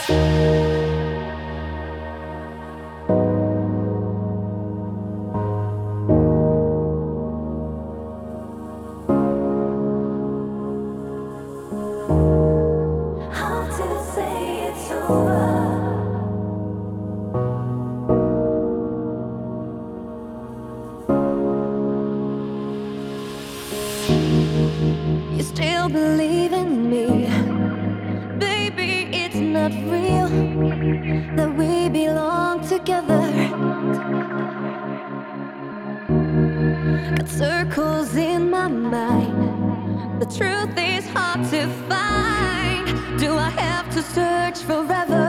Hard to say it's over. You still believe in me, baby, it's not real that we belong together. Got circles in my mind, the truth is hard to find. Do I have to search forever?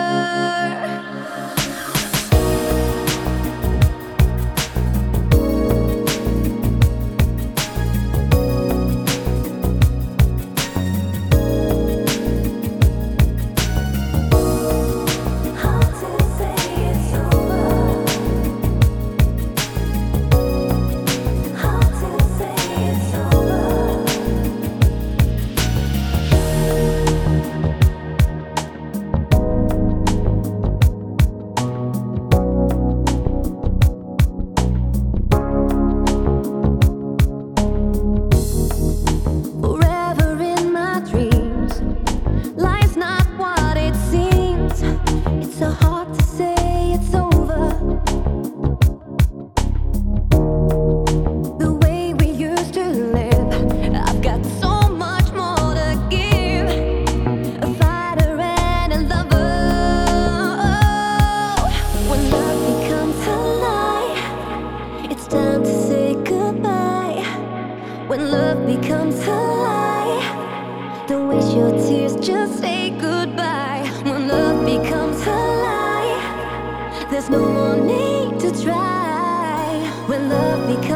Time to say goodbye. When love becomes a lie, don't waste your tears, just say goodbye. When love becomes a lie, there's no more need to try. When love becomes